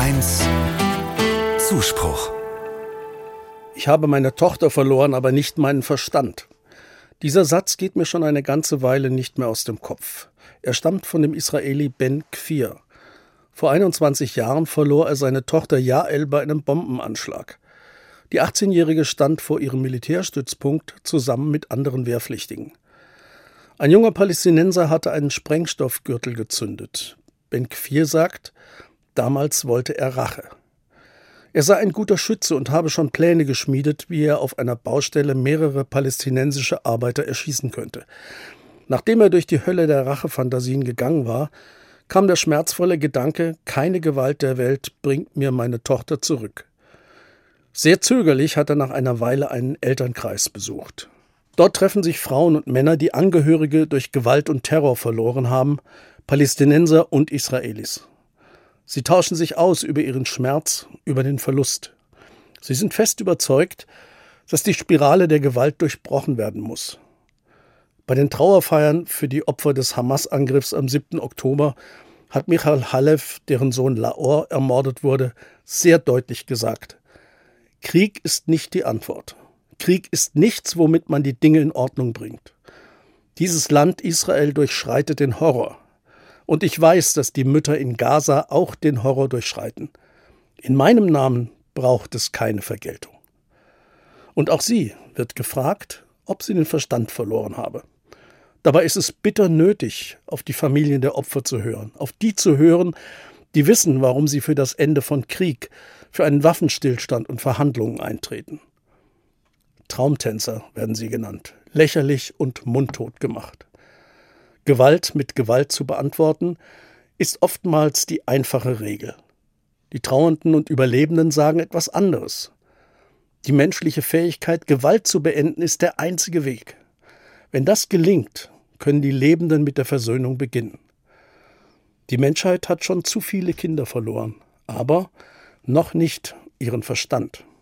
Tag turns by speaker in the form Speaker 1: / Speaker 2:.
Speaker 1: 1 Zuspruch.
Speaker 2: Ich habe meine Tochter verloren, aber nicht meinen Verstand. Dieser Satz geht mir schon eine ganze Weile nicht mehr aus dem Kopf. Er stammt von dem Israeli Ben Gvir. Vor 21 Jahren verlor er seine Tochter Jael bei einem Bombenanschlag. Die 18-Jährige stand vor ihrem Militärstützpunkt zusammen mit anderen Wehrpflichtigen. Ein junger Palästinenser hatte einen Sprengstoffgürtel gezündet. Ben Gvir sagt, damals wollte er Rache. Er sei ein guter Schütze und habe schon Pläne geschmiedet, wie er auf einer Baustelle mehrere palästinensische Arbeiter erschießen könnte. Nachdem er durch die Hölle der Rachefantasien gegangen war, kam der schmerzvolle Gedanke, keine Gewalt der Welt bringt mir meine Tochter zurück. Sehr zögerlich hat er nach einer Weile einen Elternkreis besucht. Dort treffen sich Frauen und Männer, die Angehörige durch Gewalt und Terror verloren haben, Palästinenser und Israelis. Sie tauschen sich aus über ihren Schmerz, über den Verlust. Sie sind fest überzeugt, dass die Spirale der Gewalt durchbrochen werden muss. Bei den Trauerfeiern für die Opfer des Hamas-Angriffs am 7. Oktober hat Michal Halef, deren Sohn Laor ermordet wurde, sehr deutlich gesagt: Krieg ist nicht die Antwort. Krieg ist nichts, womit man die Dinge in Ordnung bringt. Dieses Land Israel durchschreitet den Horror. Und ich weiß, dass die Mütter in Gaza auch den Horror durchschreiten. In meinem Namen braucht es keine Vergeltung. Und auch sie wird gefragt, ob sie den Verstand verloren habe. Dabei ist es bitter nötig, auf die Familien der Opfer zu hören, auf die zu hören, die wissen, warum sie für das Ende von Krieg, für einen Waffenstillstand und Verhandlungen eintreten. Traumtänzer werden sie genannt, lächerlich und mundtot gemacht. Gewalt mit Gewalt zu beantworten, ist oftmals die einfache Regel. Die Trauernden und Überlebenden sagen etwas anderes. Die menschliche Fähigkeit, Gewalt zu beenden, ist der einzige Weg. Wenn das gelingt, können die Lebenden mit der Versöhnung beginnen. Die Menschheit hat schon zu viele Kinder verloren, aber noch nicht ihren Verstand.